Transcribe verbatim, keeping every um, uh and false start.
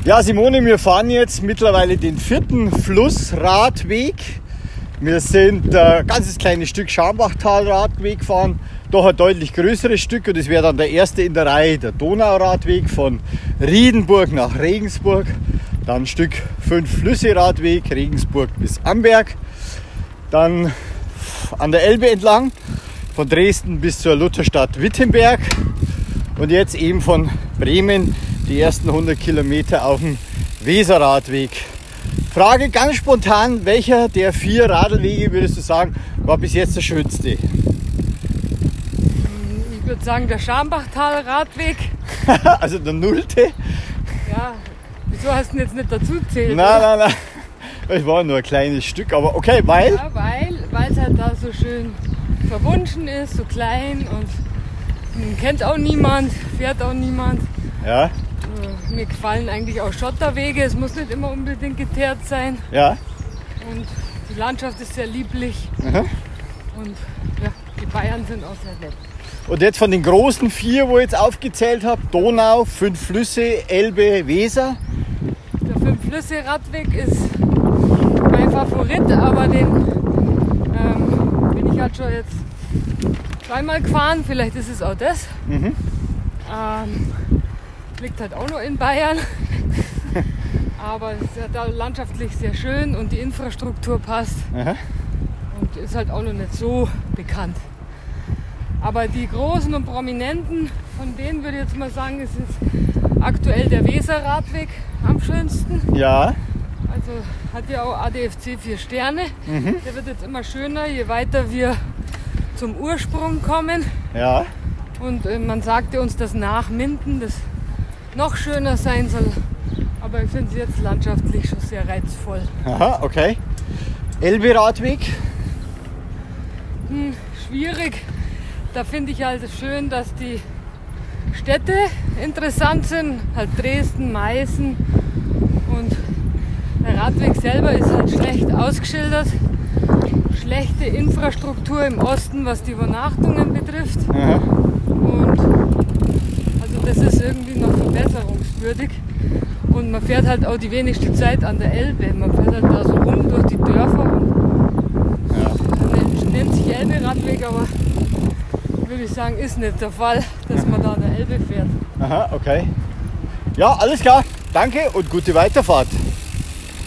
Ja, Simone, wir fahren jetzt mittlerweile den vierten Flussradweg. Wir sind ein ganzes kleines Stück Schambachtal-Radweg gefahren, doch ein deutlich größeres Stück, und es wäre dann der erste in der Reihe, der Donauradweg von Riedenburg nach Regensburg. Dann ein Stück Fünf-Flüsse-Radweg, Regensburg bis Amberg. Dann an der Elbe entlang, von Dresden bis zur Lutherstadt Wittenberg. Und jetzt eben von Bremen die ersten hundert Kilometer auf dem Weserradweg. Frage ganz spontan, welcher der vier Radlwege, würdest du sagen, war bis jetzt der schönste? Ich würde sagen, der Schambachtal-Radweg. Also der nullte? Ja, wieso hast du ihn jetzt nicht dazu zählt? Nein, nein, nein. Es war nur ein kleines Stück, aber okay, weil? Ja, weil weil es halt da so schön verwunschen ist, so klein, und ihn kennt auch niemand, fährt auch niemand. Ja. Mir gefallen eigentlich auch Schotterwege, es muss nicht immer unbedingt geteert sein. Ja. Und die Landschaft ist sehr lieblich. Aha. Und ja, die Bayern sind auch sehr nett. Und jetzt von den großen vier, wo ich jetzt aufgezählt habe, Donau, fünf Flüsse, Elbe, Weser. Der Fünf-Flüsse-Radweg ist mein Favorit, aber den ähm, bin ich halt schon jetzt zweimal gefahren, vielleicht ist es auch das. Mhm. Ähm, liegt halt auch noch in Bayern, aber es ist ja da landschaftlich sehr schön und die Infrastruktur passt. Aha. Und ist halt auch noch nicht so bekannt. Aber die Großen und Prominenten, von denen würde ich jetzt mal sagen, ist jetzt aktuell der Weserradweg am schönsten. Ja. Also hat ja auch A D F C vier Sterne. Mhm. Der wird jetzt immer schöner, je weiter wir zum Ursprung kommen. Ja. Und äh, man sagte uns, dass nach Minden das noch schöner sein soll. Aber ich finde es jetzt landschaftlich schon sehr reizvoll. Aha, okay. Elbe-Radweg? Hm, schwierig. Da finde ich halt schön, dass die Städte interessant sind. Halt Dresden, Meißen. Und der Radweg selber ist halt schlecht ausgeschildert. Schlechte Infrastruktur im Osten, was die Übernachtungen betrifft. Aha. Und also das ist irgendwie noch verbesserungswürdig. Und man fährt halt auch die wenigste Zeit an der Elbe. Man fährt halt da so rum durch die Dörfer. Und Ja. nennt, nennt sich Elbe-Radweg, aber würde ich sagen, ist nicht der Fall, dass man da an der Elbe fährt. Aha, okay. Ja, alles klar. Danke und gute Weiterfahrt.